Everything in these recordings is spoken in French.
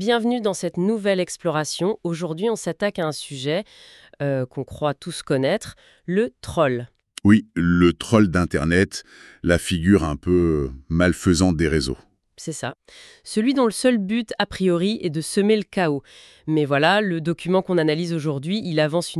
Bienvenue dans cette nouvelle exploration. Aujourd'hui, on s'attaque à un sujet qu'on croit tous connaître, le troll. Oui, le troll d'Internet, la figure un peu malfaisante des réseaux. C'est ça. Celui dont le seul but, a priori, est de semer le chaos. Mais voilà, le document qu'on analyse aujourd'hui, il avance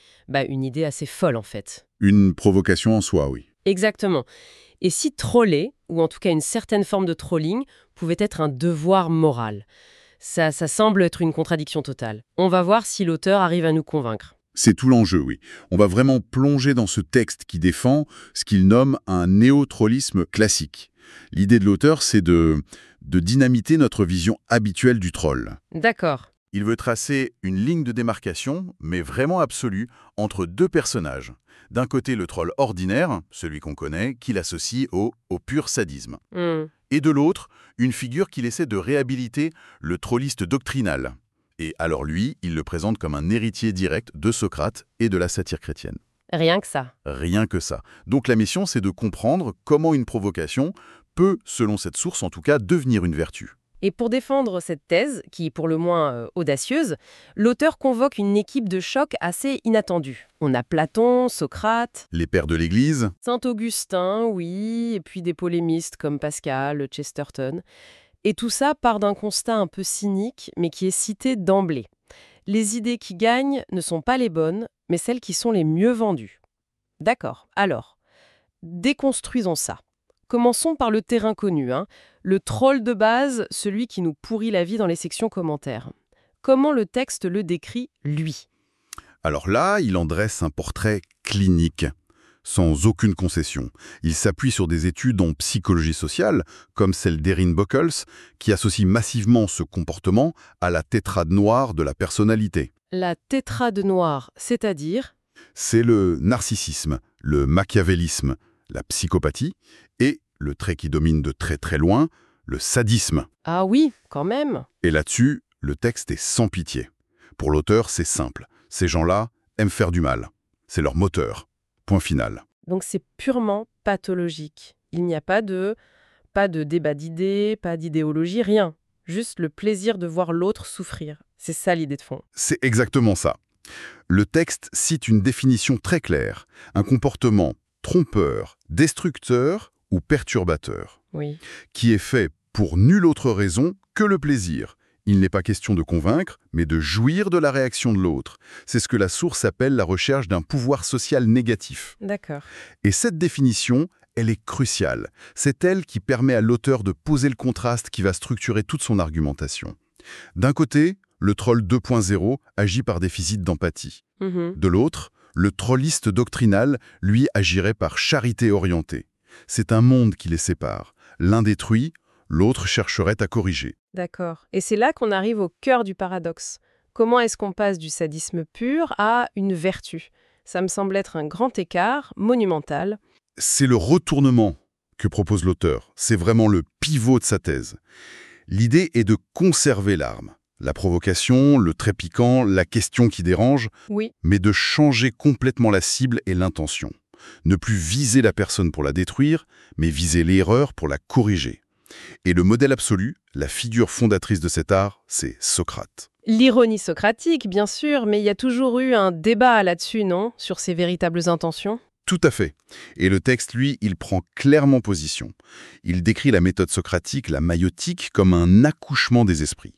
une idée assez folle en fait. Une provocation en soi, oui. Exactement. Et si troller, ou en tout cas une certaine forme de trolling, pouvait être un devoir moral? Ça semble être une contradiction totale. On va voir si l'auteur arrive à nous convaincre. C'est tout l'enjeu, oui. On va vraiment plonger dans ce texte qui défend ce qu'il nomme un néo-trollisme classique. L'idée de l'auteur, c'est de dynamiter notre vision habituelle du troll. D'accord. Il veut tracer une ligne de démarcation, mais vraiment absolue, entre deux personnages. D'un côté, le troll ordinaire, celui qu'on connaît, qu'il associe au pur sadisme. Et de l'autre, une figure qu'il essaie de réhabiliter, le trolliste doctrinal. Et alors lui, il le présente comme un héritier direct de Socrate et de la satire chrétienne. Rien que ça. Rien que ça. Donc la mission, c'est de comprendre comment une provocation peut, selon cette source en tout cas, devenir une vertu. Et pour défendre cette thèse, qui est pour le moins audacieuse, l'auteur convoque une équipe de choc assez inattendue. On a Platon, Socrate, Les pères de l'Église, Saint-Augustin, oui, et puis des polémistes comme Pascal, Chesterton. Et tout ça part d'un constat un peu cynique, mais qui est cité d'emblée. Les idées qui gagnent ne sont pas les bonnes, mais celles qui sont les mieux vendues. D'accord, alors, déconstruisons ça. Commençons par le terrain connu, le troll de base, celui qui nous pourrit la vie dans les sections commentaires. Comment le texte le décrit, lui? alors là, il en dresse un portrait clinique, sans aucune concession. Il s'appuie sur des études en psychologie sociale, comme celle d'Erin Buckles, qui associe massivement ce comportement à la tétrade noire de la personnalité. La tétrade noire, c'est-à-dire? C'est le narcissisme, le machiavélisme, la psychopathie et, le trait qui domine de très très loin, le sadisme. Ah oui, quand même. Et là-dessus, le texte est sans pitié. Pour l'auteur, c'est simple. Ces gens-là aiment faire du mal. C'est leur moteur. Point final. Donc c'est purement pathologique. Il n'y a pas de débat d'idées, pas d'idéologie, rien. Juste le plaisir de voir l'autre souffrir. C'est ça l'idée de fond. C'est exactement ça. Le texte cite une définition très claire. Un comportement trompeur, destructeur ou perturbateur, Oui. qui est fait pour nulle autre raison que le plaisir. Il n'est pas question de convaincre, mais de jouir de la réaction de l'autre. C'est ce que la source appelle la recherche d'un pouvoir social négatif. D'accord. Et cette définition, elle est cruciale. C'est elle qui permet à l'auteur de poser le contraste qui va structurer toute son argumentation. D'un côté, le troll 2.0 agit par déficit d'empathie. De l'autre, le trolliste doctrinal, lui, agirait par charité orientée. C'est un monde qui les sépare. L'un détruit, l'autre chercherait à corriger. D'accord. Et c'est là qu'on arrive au cœur du paradoxe. Comment est-ce qu'on passe du sadisme pur à une vertu? Ça me semble être un grand écart, monumental. C'est le retournement que propose l'auteur. C'est vraiment le pivot de sa thèse. L'idée est de conserver l'arme. La provocation, le trait piquant, la question qui dérange, Oui. mais de changer complètement la cible et l'intention. Ne plus viser la personne pour la détruire, mais viser l'erreur pour la corriger. Et le modèle absolu, la figure fondatrice de cet art, c'est Socrate. L'ironie socratique, bien sûr, mais il y a toujours eu un débat là-dessus, non? Sur ses véritables intentions? Tout à fait. Et le texte, lui, il prend clairement position. Il décrit la méthode socratique, la maïotique, comme un accouchement des esprits.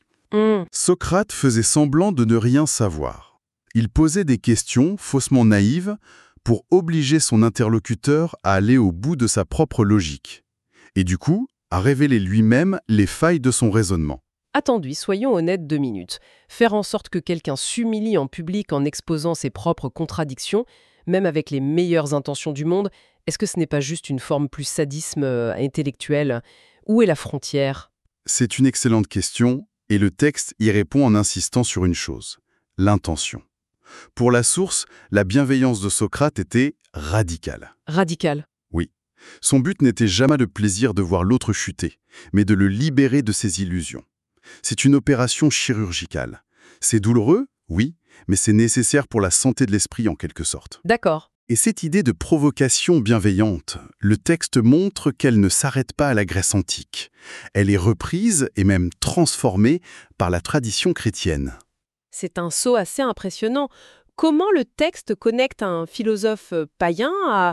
Socrate faisait semblant de ne rien savoir. Il posait des questions faussement naïves pour obliger son interlocuteur à aller au bout de sa propre logique. Et du coup, à révéler lui-même les failles de son raisonnement. Attendez, soyons honnêtes 2 minutes. Faire en sorte que quelqu'un s'humilie en public en exposant ses propres contradictions, même avec les meilleures intentions du monde, est-ce que ce n'est pas juste une forme plus sadisme intellectuel? Où est la frontière? C'est une excellente question, et le texte y répond en insistant sur une chose, l'intention. Pour la source, la bienveillance de Socrate était radicale. Radical. Oui. Son but n'était jamais le plaisir de voir l'autre chuter, mais de le libérer de ses illusions. C'est une opération chirurgicale. C'est douloureux, oui, mais c'est nécessaire pour la santé de l'esprit en quelque sorte. D'accord. Et cette idée de provocation bienveillante, le texte montre qu'elle ne s'arrête pas à la Grèce antique. Elle est reprise et même transformée par la tradition chrétienne. C'est un saut assez impressionnant. Comment le texte connecte un philosophe païen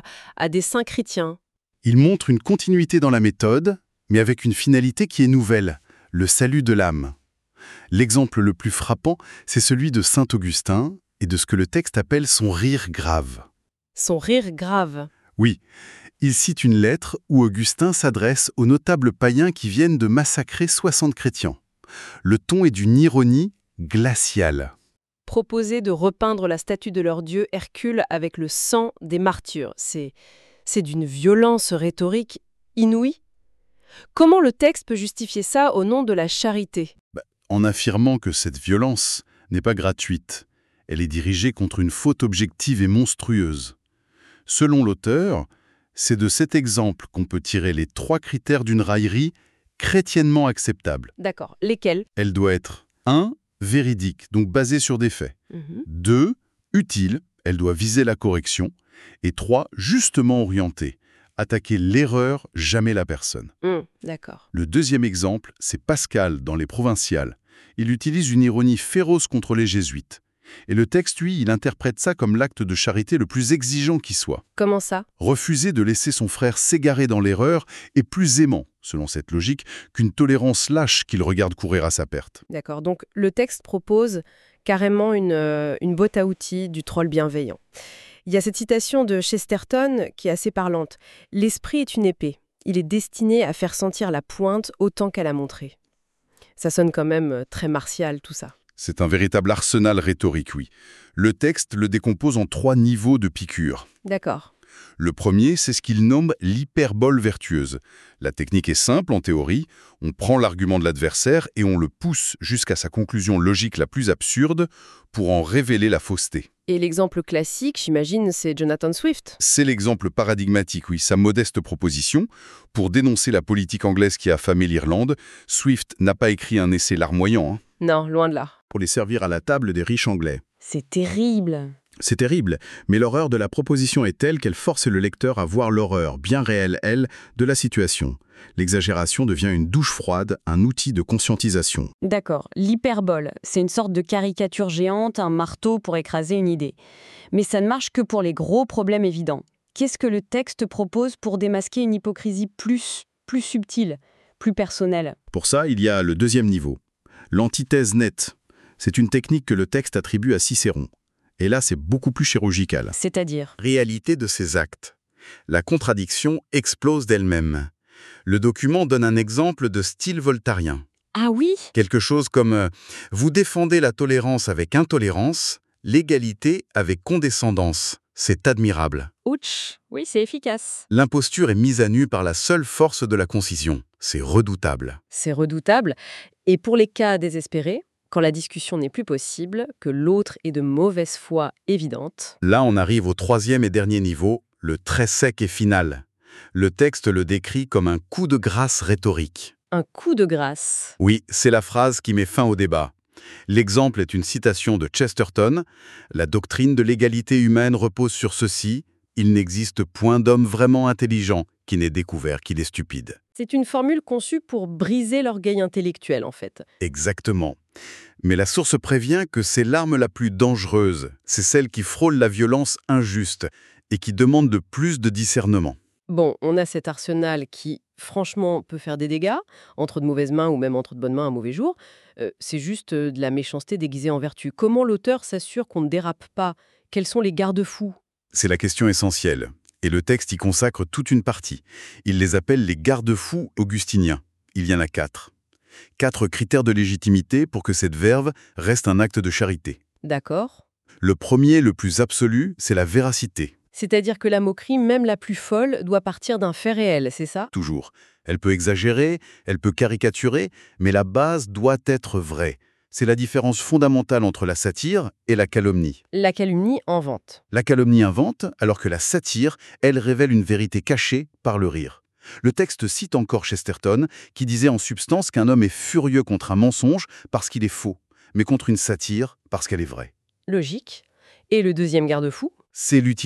à des saints chrétiens? Il montre une continuité dans la méthode, mais avec une finalité qui est nouvelle, le salut de l'âme. L'exemple le plus frappant, c'est celui de saint Augustin et de ce que le texte appelle son rire grave. Son rire grave. Oui, il cite une lettre où Augustin s'adresse aux notables païens qui viennent de massacrer 60 chrétiens. Le ton est d'une ironie glaciale. Proposer de repeindre la statue de leur dieu Hercule avec le sang des martyrs. C'est d'une violence rhétorique inouïe. Comment le texte peut justifier ça au nom de la charité? En affirmant que cette violence n'est pas gratuite. Elle est dirigée contre une faute objective et monstrueuse. Selon l'auteur, c'est de cet exemple qu'on peut tirer les 3 critères d'une raillerie chrétiennement acceptable. D'accord. Lesquels? Elle doit être 1. Véridique, donc basée sur des faits. 2. Utile, elle doit viser la correction. Et 3. Justement orientée, attaquer l'erreur, jamais la personne. D'accord. Le deuxième exemple, c'est Pascal dans les Provinciales. Il utilise une ironie féroce contre les jésuites. Et le texte, lui, il interprète ça comme l'acte de charité le plus exigeant qui soit. Comment ça? Refuser de laisser son frère s'égarer dans l'erreur est plus aimant, selon cette logique, qu'une tolérance lâche qu'il regarde courir à sa perte. D'accord. Donc le texte propose carrément une boîte à outils du troll bienveillant. Il y a cette citation de Chesterton qui est assez parlante. « L'esprit est une épée. Il est destiné à faire sentir la pointe autant qu'à la montrer. » Ça sonne quand même très martial, tout ça. C'est un véritable arsenal rhétorique, oui. Le texte le décompose en 3 niveaux de piqûre. D'accord. Le premier, c'est ce qu'il nomme l'hyperbole vertueuse. La technique est simple en théorie, on prend l'argument de l'adversaire et on le pousse jusqu'à sa conclusion logique la plus absurde pour en révéler la fausseté. Et l'exemple classique, j'imagine, c'est Jonathan Swift. C'est l'exemple paradigmatique, oui, sa modeste proposition. Pour dénoncer la politique anglaise qui a affamé l'Irlande, Swift n'a pas écrit un essai larmoyant. Non, loin de là. Pour les servir à la table des riches anglais. C'est terrible. C'est terrible, mais l'horreur de la proposition est telle qu'elle force le lecteur à voir l'horreur, bien réelle, elle, de la situation. L'exagération devient une douche froide, un outil de conscientisation. D'accord, l'hyperbole, c'est une sorte de caricature géante, un marteau pour écraser une idée. Mais ça ne marche que pour les gros problèmes évidents. Qu'est-ce que le texte propose pour démasquer une hypocrisie plus subtile, plus personnelle? Pour ça, il y a le deuxième niveau. L'antithèse nette. C'est une technique que le texte attribue à Cicéron. Et là, c'est beaucoup plus chirurgical. C'est-à-dire? Réalité de ces actes. La contradiction explose d'elle-même. Le document donne un exemple de style voltairien. Ah oui? Quelque chose comme « Vous défendez la tolérance avec intolérance, l'égalité avec condescendance. C'est admirable. » Ouch, oui, c'est efficace. L'imposture est mise à nu par la seule force de la concision. C'est redoutable. C'est redoutable. Et pour les cas désespérés, quand la discussion n'est plus possible, que l'autre est de mauvaise foi évidente. Là, on arrive au 3e et dernier niveau, le très sec et final. Le texte le décrit comme un coup de grâce rhétorique. Un coup de grâce. Oui, c'est la phrase qui met fin au débat. L'exemple est une citation de Chesterton. « La doctrine de l'égalité humaine repose sur ceci. Il n'existe point d'homme vraiment intelligent qui n'ait découvert qu'il est stupide. » C'est une formule conçue pour briser l'orgueil intellectuel, en fait. Exactement. Mais la source prévient que c'est l'arme la plus dangereuse. C'est celle qui frôle la violence injuste et qui demande de plus de discernement. Bon, on a cet arsenal qui, franchement, peut faire des dégâts, entre de mauvaises mains ou même entre de bonnes mains un mauvais jour. C'est juste de la méchanceté déguisée en vertu. Comment l'auteur s'assure qu'on ne dérape pas? Quels sont les garde-fous? C'est la question essentielle. Et le texte y consacre toute une partie. Il les appelle les garde-fous augustiniens. Il y en a 4. 4 critères de légitimité pour que cette verve reste un acte de charité. D'accord. Le premier, le plus absolu, c'est la véracité. C'est-à-dire que la moquerie, même la plus folle, doit partir d'un fait réel, c'est ça? Toujours. Elle peut exagérer, elle peut caricaturer, mais la base doit être vraie. C'est la différence fondamentale entre la satire et la calomnie. La calomnie invente. La calomnie invente, alors que la satire, elle révèle une vérité cachée par le rire. Le texte cite encore Chesterton, qui disait en substance qu'un homme est furieux contre un mensonge parce qu'il est faux, mais contre une satire parce qu'elle est vraie. Logique. Et le deuxième garde-fou? C'est l'utilité.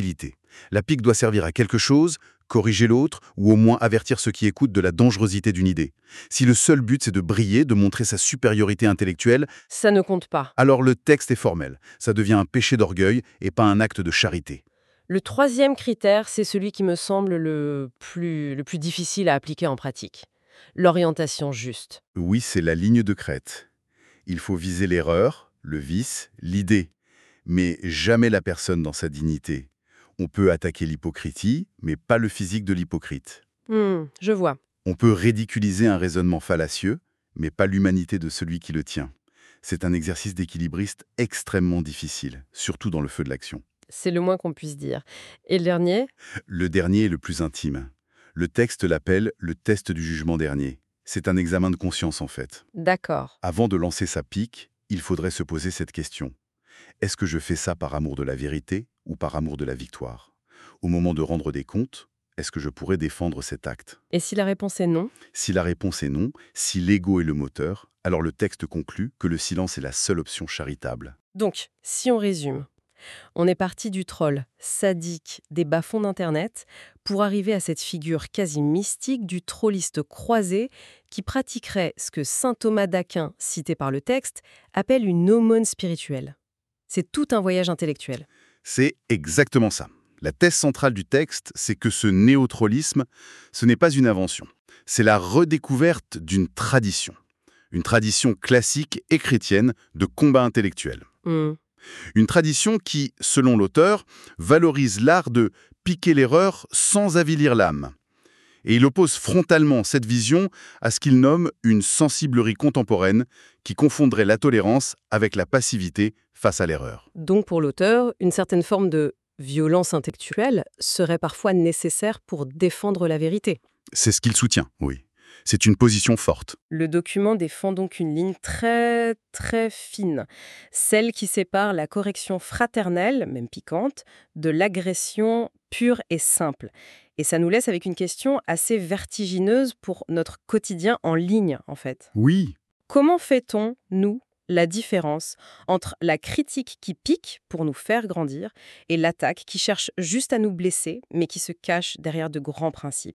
La pique doit servir à quelque chose, corriger l'autre, ou au moins avertir ceux qui écoutent de la dangerosité d'une idée. Si le seul but c'est de briller, de montrer sa supériorité intellectuelle, Ça ne compte pas. alors le texte est formel. Ça devient un péché d'orgueil et pas un acte de charité. Le troisième critère, c'est celui qui me semble le plus difficile à appliquer en pratique. L'orientation juste. Oui, c'est la ligne de crête. Il faut viser l'erreur, le vice, l'idée, mais jamais la personne dans sa dignité. On peut attaquer l'hypocrisie, mais pas le physique de l'hypocrite. Je vois. On peut ridiculiser un raisonnement fallacieux, mais pas l'humanité de celui qui le tient. C'est un exercice d'équilibriste extrêmement difficile, surtout dans le feu de l'action. C'est le moins qu'on puisse dire. Et le dernier? Le dernier est le plus intime. Le texte l'appelle le test du jugement dernier. C'est un examen de conscience en fait. D'accord. Avant de lancer sa pique, il faudrait se poser cette question. Est-ce que je fais ça par amour de la vérité ou par amour de la victoire? Au moment de rendre des comptes, est-ce que je pourrais défendre cet acte? Et si la réponse est non? Si la réponse est non, si l'ego est le moteur, alors le texte conclut que le silence est la seule option charitable. Donc, si on résume, on est parti du troll sadique des bas-fonds d'Internet pour arriver à cette figure quasi mystique du trolliste croisé qui pratiquerait ce que saint Thomas d'Aquin, cité par le texte, appelle une aumône spirituelle. C'est tout un voyage intellectuel. C'est exactement ça. La thèse centrale du texte, c'est que ce néo-trollisme, ce n'est pas une invention. C'est la redécouverte d'une tradition. Une tradition classique et chrétienne de combat intellectuel. Une tradition qui, selon l'auteur, valorise l'art de piquer l'erreur sans avilir l'âme. Et il oppose frontalement cette vision à ce qu'il nomme une sensiblerie contemporaine qui confondrait la tolérance avec la passivité face à l'erreur. Donc pour l'auteur, une certaine forme de violence intellectuelle serait parfois nécessaire pour défendre la vérité. C'est ce qu'il soutient, oui. C'est une position forte. Le document défend donc une ligne très, très fine, celle qui sépare la correction fraternelle, même piquante, de l'agression pure et simple. Et ça nous laisse avec une question assez vertigineuse pour notre quotidien en ligne, en fait. Oui. Comment fait-on, nous, la différence entre la critique qui pique pour nous faire grandir et l'attaque qui cherche juste à nous blesser, mais qui se cache derrière de grands principes?